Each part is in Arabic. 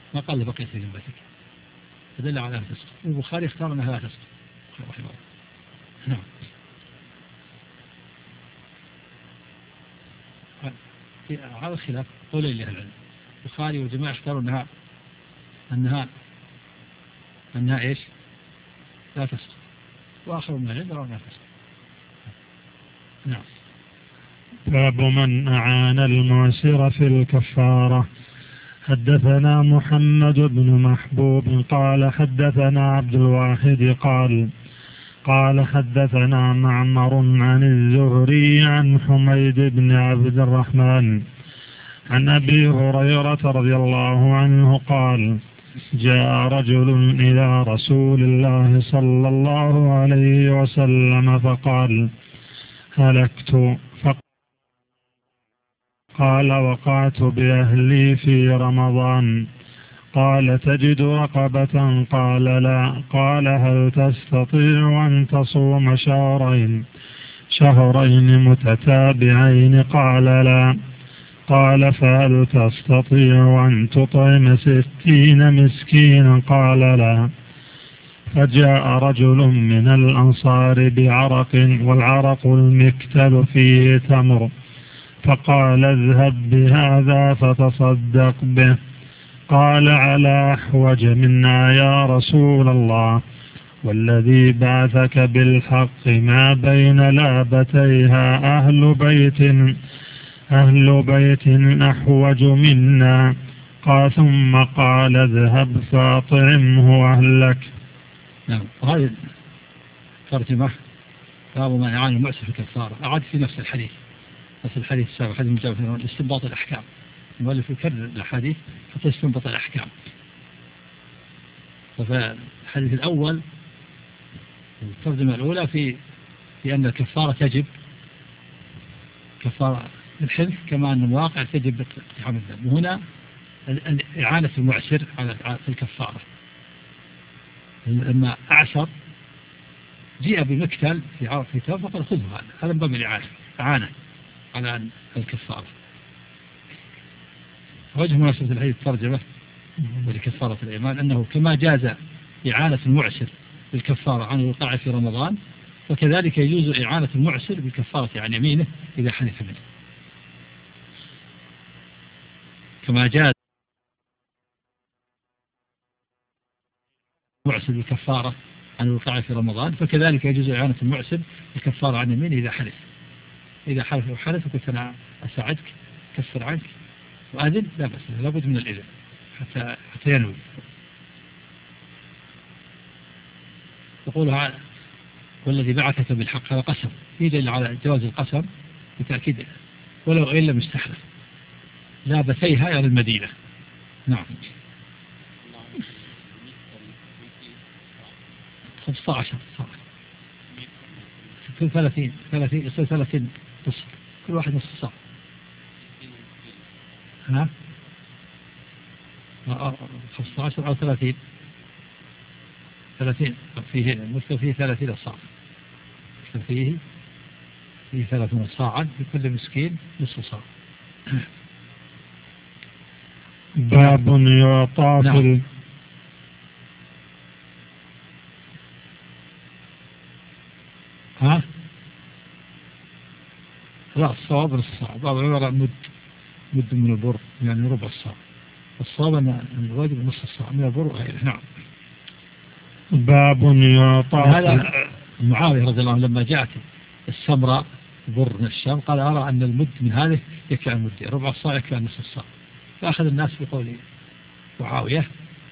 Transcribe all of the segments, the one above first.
ما قال بقيت في ذمتك، فدل على أنها تسقط. البخاري اختار أنها لا تسقط رحمه الله. نعم. على الخلاف قولين لأهل العلم، البخاري وجماعة اختاروا أنها إيش؟ لا تسقط، وآخر من العلم يرون أنها تسقط. نعم. باب من أعان المعسر في الكفارة. حدثنا محمد بن محبوب قال حدثنا عبد الواحد قال حدثنا معمر عن الزهري عن حميد بن عبد الرحمن عن أبي هريرة رضي الله عنه قال جاء رجل إلى رسول الله صلى الله عليه وسلم فقال هلكت، قال وقعت بأهلي في رمضان، قال تجد رقبة؟ قال لا. قال هل تستطيع أن تصوم شهرين متتابعين؟ قال لا. قال فهل تستطيع أن تطعم 60 مسكينا؟ قال لا. فجاء رجل من الأنصار بعرق، والعرق المكتل فيه تمر، فقال اذهب بهذا فتصدق به. قال على أحوج منا يا رسول الله، والذي بعثك بالحق ما بين لابتيها أهل بيت أحوج منا. قال ثم قال اذهب فاطعمه أهلك. نعم. وهذه ترجمة باب من أعان المعسر في الكفارة، أعاد في نفس الحديث السابق، حديث مجاوز استنباط الأحكام. المؤلف يكرر الأحاديث حتى يستنبط الأحكام. ففي الحديث الأول الترجمة الأولى في أن الكفارة تجب كفارة الحنث، كما أن الواقع تجب اقتحام الذنب. وهنا إعانة المعسر على الكفارة، لما أعسر جيء بمكتل في عرف كتاب فقال خذه، هذا من باب الإعانة على الكفارة. وجه مناسبة الحديث الترجمة ولكفارة الإيمان أنه كما جاز إعانة المعسر بالكفارة عن الوقوع في رمضان، وكذلك يجوز إعانة المعسر بالكفارة عن يمينه إذا حنث منه، كما جاز المعسر بالكفارة عن الوقوع في رمضان، فكذلك يجوز إعانة المعسر بالكفارة عن يمينه إذا حلف وحلف وقلت أنا أساعدك كفر عنك وأذن، لا بس لابد من الإذن حتى ينوي. يقول هذا والذي بعثك بالحق، هذا قسم، يدل على جواز القسم بتأكيد ولو إن لم يستحلف. لا بثيها إلى المدينة. نعم. 15 30 نصف، كل واحد نصف صاع. نعم. 15 أو 30 فيه المشكلة فيه 30 صاع، فيه 30 صاعا لكل مسكين نصف صاع. باب يعطى في لا، الصواب نصف صاع، بعض العلماء مد من البر يعني ربع الصاع، الصواب أن الواجب نصف صاع من البر وغيره. نعم. باب يعطى. هذا معاوية رضي الله عنه لما جاءت السمراء بر من الشام قال أرى أن المد من هذه يكفي عن مدين، ربع الصاع يكفي عن نصف الصاع، فأخذ الناس بقول معاوية.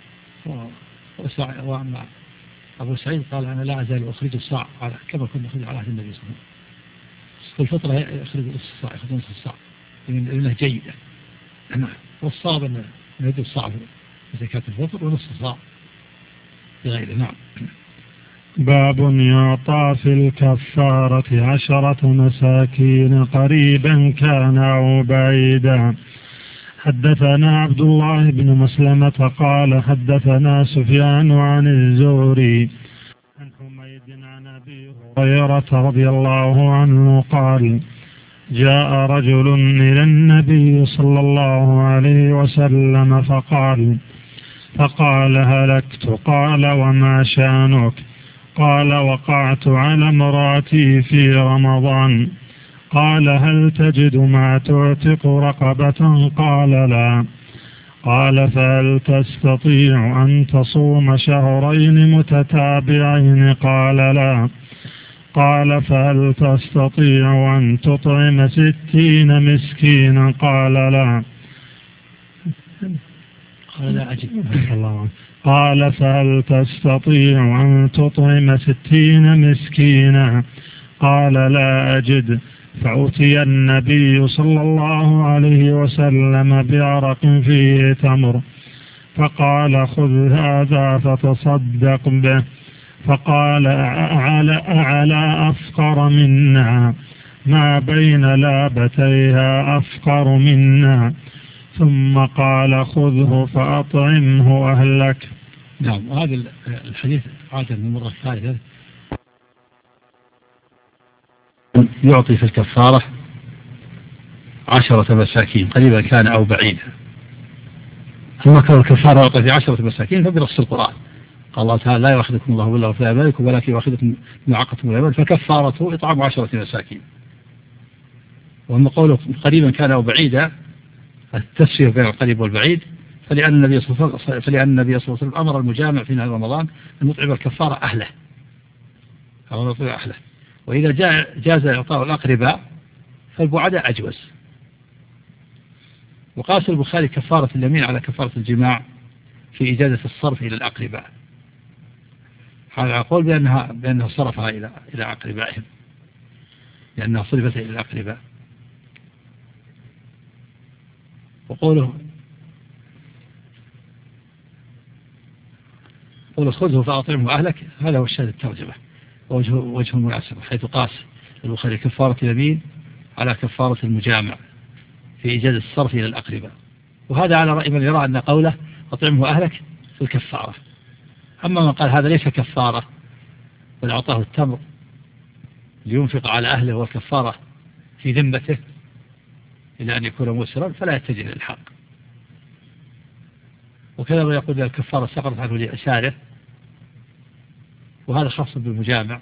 وأما أبو سعيد قال أنا لا أزال أخرج الصاع كما كنا نخرج على عهد النبي صلى الله عليه وسلم، في الفطرة يخرج نصف الصاع، يخرج نصف الصاع لأنه جيدة. والصواب أن يد الصاع في زكاة الفطر ونصف الصاع بغيره. نعم. باب يعطى في الكفارة 10 مساكين قريبا كان أو بعيدا. حدثنا عبد الله بن مسلمة قال حدثنا سفيان عن الزهري عن حميد عن أبي هريرة رضي الله عنه قال جاء رجل إلى النبي صلى الله عليه وسلم فقال فقال هلكت. قال وما شانك؟ قال وقعت على امرأتي في رمضان. قال هل تجد ما تعتق رقبة؟ قال لا. قال فهل تستطيع أن تصوم شهرين متتابعين؟ قال لا. قال فهل تستطيع أن تطعم 60 مسكينا؟ قال لا. قال لا أجد. قال فهل تستطيع أن تطعم 60 مسكينا؟ قال لا أجد. فأتي النبي صلى الله عليه وسلم بعرق فيه تمر، فقال خذ هذا فتصدق به. فقال أعلى أفقر منا، ما بين لابتيها أفقر منا. ثم قال خذه فأطعمه أهلك. نعم. وهذا الحديث عاد من المرة الثالثة يعطي في الكفارة 10 مساكين قريبا كان أو بعيدا. أما كان الكفارة يعطي في 10 مساكين فبنص القرآن قال الله تعالى لا يؤاخذكم الله بالله في أيمانكم ولكن يؤاخذكم بما عقدتم الأيمان فكفارته إطعام 10 مساكين. وأما قوله قريبا كان أو بعيدا التسوية بين القريب والبعيد فلأن النبي صلى الله عليه وسلم أمر المجامع في نهار رمضان أن يطعم الكفارة أهله أو يطعم أهله. وإذا جاز إعطاء الأقرباء فالبعداء أجوز. وقاس البخاري كفارة اليمين على كفارة الجماع في إجازة الصرف إلى الأقرباء. هذا أقول بأنها صرفها إلى أقربائهم لأنها صرفت إلى الأقرباء. وقوله خذه فأطعمه أهلك هذا هو الشاهد الترجمة وجه المناسبة، حيث قاس البخاري كفارة اليمين على كفارة المجامع في إجازة الصرف إلى الأقرباء. وهذا على رأي من يرى أن قوله أطعمه أهلك في الكفارة. أما من قال هذا ليس كفارة بل أعطاه التمر لينفق على أهله والكفارة في ذمته إلى أن يكون مسرا فلا يتجه للحق. وكذا ما يقول الكفارة سقطت عنه لأساره وهذا خاص بالمجامع.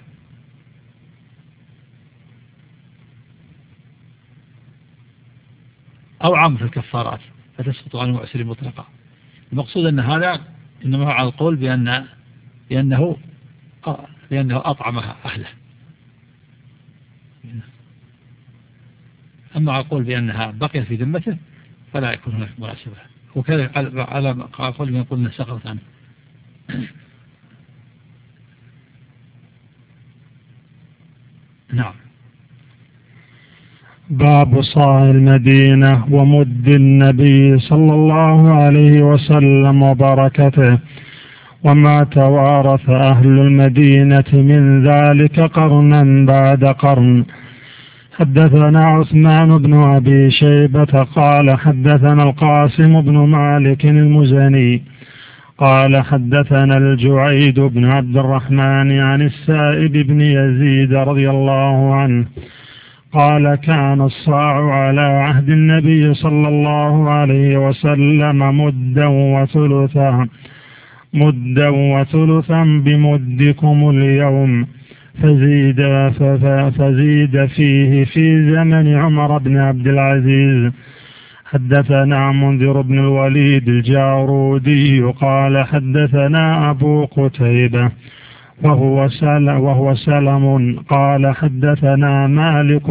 أو عام في الكفارات فتسقط عن المعسر مطلقا. المقصود أن هذا إنما هو على القول بأنه أطعمها أهله. أما على القول بأنها بقيت في ذمته فلا يكون هناك مناسبة. وكذا على قول من يقول أنها سقطت عنه. نعم. باب صاع المدينة ومد النبي صلى الله عليه وسلم وبركته وما توارث أهل المدينة من ذلك قرنا بعد قرن. حدثنا عثمان بن أبي شيبة قال حدثنا القاسم بن مالك المزني قال حدثنا الجعيد بن عبد الرحمن عن السائب بن يزيد رضي الله عنه قال كان الصاع على عهد النبي صلى الله عليه وسلم مدا وثلثا بمدكم اليوم فزيد فيه في زمن عمر بن عبد العزيز. حدثنا منذر بن الوليد الجارودي قال حدثنا أبو قتيبة وهو سلم قال حدثنا مالك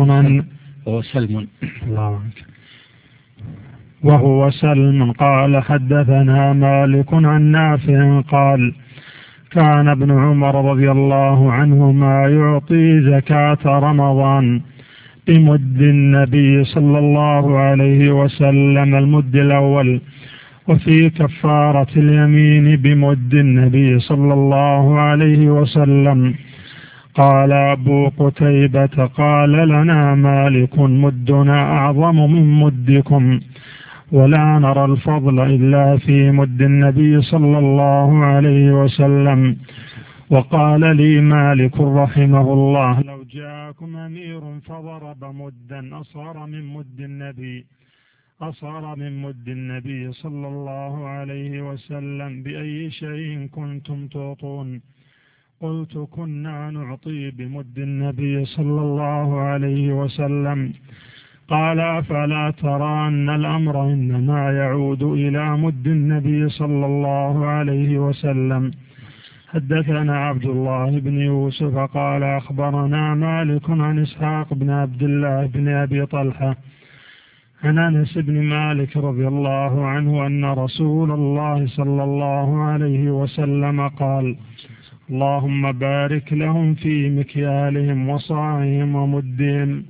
وهو سلم قال حدثنا مالك عن نافع قال كان ابن عمر رضي الله عنهما يعطي زكاة رمضان بمد النبي صلى الله عليه وسلم المد الأول وفي كفارة اليمين بمد النبي صلى الله عليه وسلم. قال أبو قتيبة قال لنا مالك مدنا أعظم من مدكم ولا نرى الفضل إلا في مد النبي صلى الله عليه وسلم. وقال لي مالك رحمه الله لو جاءكم أمير فضرب مدا أصغر من مد النبي أصغر من مد النبي صلى الله عليه وسلم بأي شيء كنتم تعطون؟ قلت كنا نعطي بمد النبي صلى الله عليه وسلم. قال فلا ترى أن الأمر إنما يعود إلى مد النبي صلى الله عليه وسلم. حدثنا عبد الله بن يوسف قال أخبرنا مالك عن إسحاق بن عبد الله بن أبي طلحة عن أنس بن مالك رضي الله عنه أن رسول الله صلى الله عليه وسلم قال اللهم بارك لهم في مكيالهم وصاعهم ومدهم.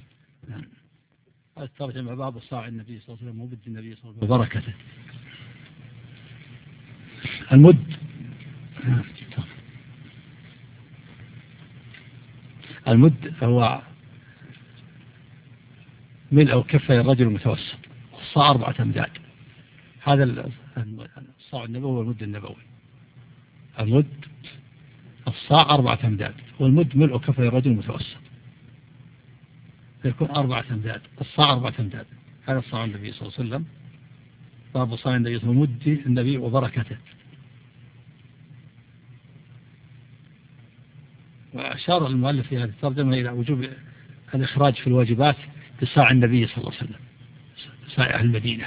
الترجمة باب صاع النبي صلى الله عليه وسلم ومد النبي صلى الله عليه وسلم وبركته. المد هو ملء كفي الرجل المتوسط، الصاع 4 أمداد. هذا الصاع النبوي والمد النبوي. المد الصاع 4 أمداد، والمد ملء كفي الرجل المتوسط، يكون 4 أمداد. الصاع 4 أمداد، هذا صاع النبي صلى الله عليه وسلم. باب صاع النبي صلى الله عليه وسلم ومد النبي وبركته. وأشار المؤلف في هذه الترجمة إلى وجوب الإخراج في الواجبات بصاع النبي صلى الله عليه وسلم، صاع أهل المدينة.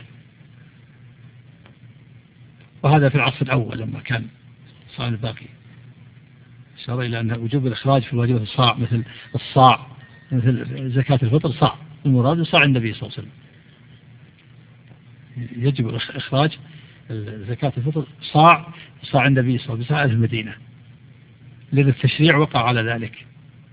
وهذا في العصر الأول لما كان صاع الباقي. أشار إلى أن وجوب الإخراج في الواجبات الصاع، مثل الصاع، مثل زكاة الفطر صاع، المراد صاع النبي صلى الله عليه وسلم. يجب إخراج زكاة الفطر صاع النبي صلى الله عليه وسلم، صاع أهل المدينة، لأن التشريع وقع على ذلك.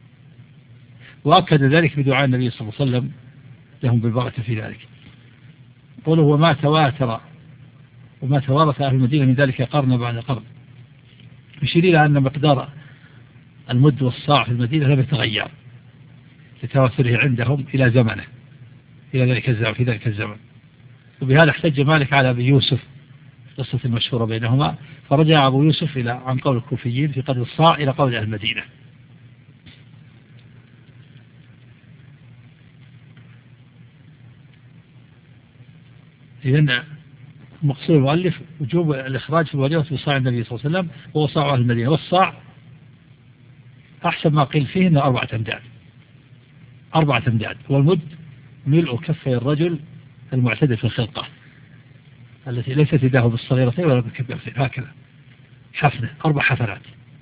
وأكد ذلك بدعاء النبي صلى الله عليه وسلم لهم بالبركة في ذلك. قوله وما تواتر وما توارث أهل المدينة من ذلك قرن بعد قرن، يشير إلى أن مقدار المد والصاع في المدينة لم يتغير لتواتره عندهم إلى زمنه، إلى ذلك الزمن، في ذلك الزمن. وبهذا احتج مالك على أبي يوسف، قصة المشهورة بينهما، فرجع أبو يوسف إلى عن قول الكوفيين في قدر الصاع إلى قول أهل المدينة. إذن مقصود المؤلف وجوب الإخراج في الواجبات بصاع النبي صلى الله عليه وسلم وهو صاع أهل المدينة. والصاع أحسن ما قيل فيه أنه 4 أمداد، 4 أمداد. والمد ملء كفي الرجل المعتدل في الخلقة، التي ليست يداه بالصغيرتين ولا بالكبيرتين، هكذا حفنة، 4 حفنات،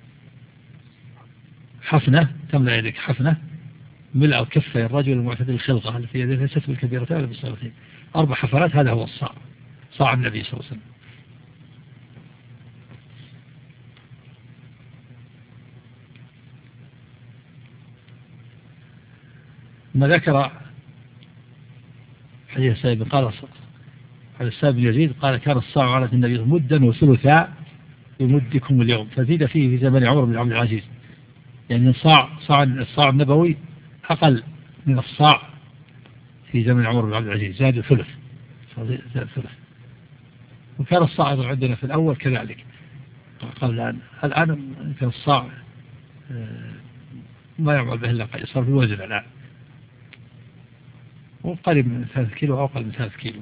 حفنة تملأ يدك، حفنة ملء كفي الرجل المعتدل الخلقة التي يديه ليست بالكبيرتين ولا بالصغيرتين، 4 حفنات. هذا هو الصاع، صاع النبي صلى الله عليه وسلم. ما ذكر حديث سائب قال على السائب بن يزيد قال كان الصاع على النبي مدا وثلثا بمدكم اليوم، فزيد فيه في زمن عمر بن عبد العزيز، يعني الصاع النبوي أقل من الصاع في زمن عمر بن عبد العزيز، زاد ثلث. وكان الصاع أيضا عندنا في الأول كذلك قبل الآن كان الصاع ما يعمل به إلا صار في الوزن الآن، وقريب من 3 كيلو أو أقل من 3 كيلو.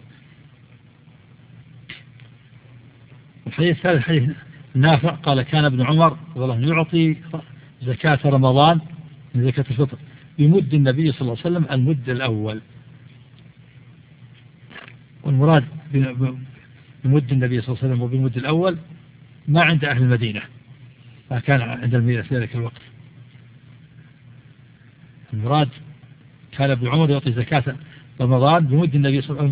الحديث الثالث حديث نافع قال كان ابن عمر والله يعطي زكاة رمضان من زكاة الفطر بمد النبي صلى الله عليه وسلم المد الأول. والمراد بمد النبي صلى الله عليه وسلم وبالمد الأول ما عند أهل المدينة، ما كان عند المدينة في ذلك الوقت. المراد كان ابن عمر يعطي زكاة رمضان بمد النبي صلى الله عليه وسلم